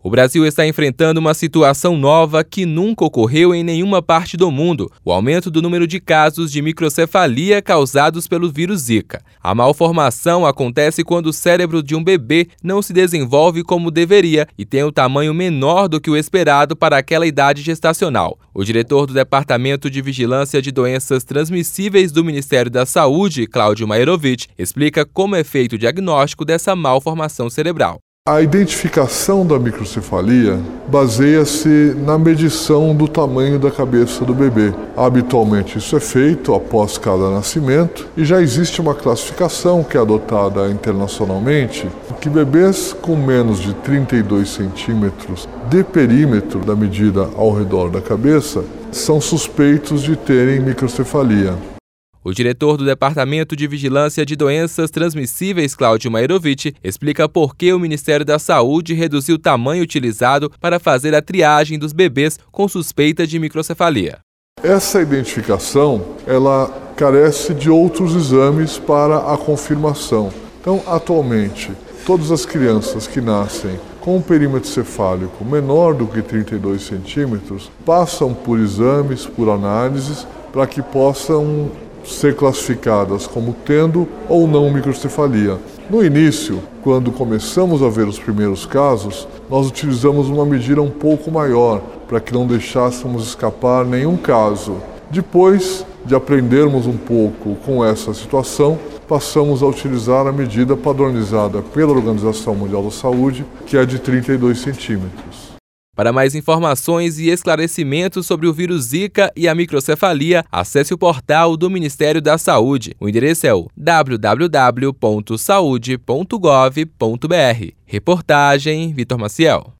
O Brasil está enfrentando uma situação nova que nunca ocorreu em nenhuma parte do mundo: o aumento do número de casos de microcefalia causados pelo vírus Zika. A malformação acontece quando o cérebro de um bebê não se desenvolve como deveria e tem um tamanho menor do que o esperado para aquela idade gestacional. O diretor do Departamento de Vigilância de Doenças Transmissíveis do Ministério da Saúde, Cláudio Maierovitch, explica como é feito o diagnóstico dessa malformação cerebral. A identificação da microcefalia baseia-se na medição do tamanho da cabeça do bebê. Habitualmente isso é feito após cada nascimento e já existe uma classificação que é adotada internacionalmente, que bebês com menos de 32 centímetros de perímetro da medida ao redor da cabeça são suspeitos de terem microcefalia. O diretor do Departamento de Vigilância de Doenças Transmissíveis, Cláudio Maierovitch, explica por que o Ministério da Saúde reduziu o tamanho utilizado para fazer a triagem dos bebês com suspeita de microcefalia. Essa identificação, ela carece de outros exames para a confirmação. Então, atualmente, todas as crianças que nascem com um perímetro cefálico menor do que 32 centímetros passam por exames, por análises, para que possam ser classificadas como tendo ou não microcefalia. No início, quando começamos a ver os primeiros casos, nós utilizamos uma medida um pouco maior para que não deixássemos escapar nenhum caso. Depois de aprendermos um pouco com essa situação, passamos a utilizar a medida padronizada pela Organização Mundial da Saúde, que é de 32 centímetros. Para mais informações e esclarecimentos sobre o vírus Zika e a microcefalia, acesse o portal do Ministério da Saúde. O endereço é o www.saude.gov.br. Reportagem Vitor Maciel.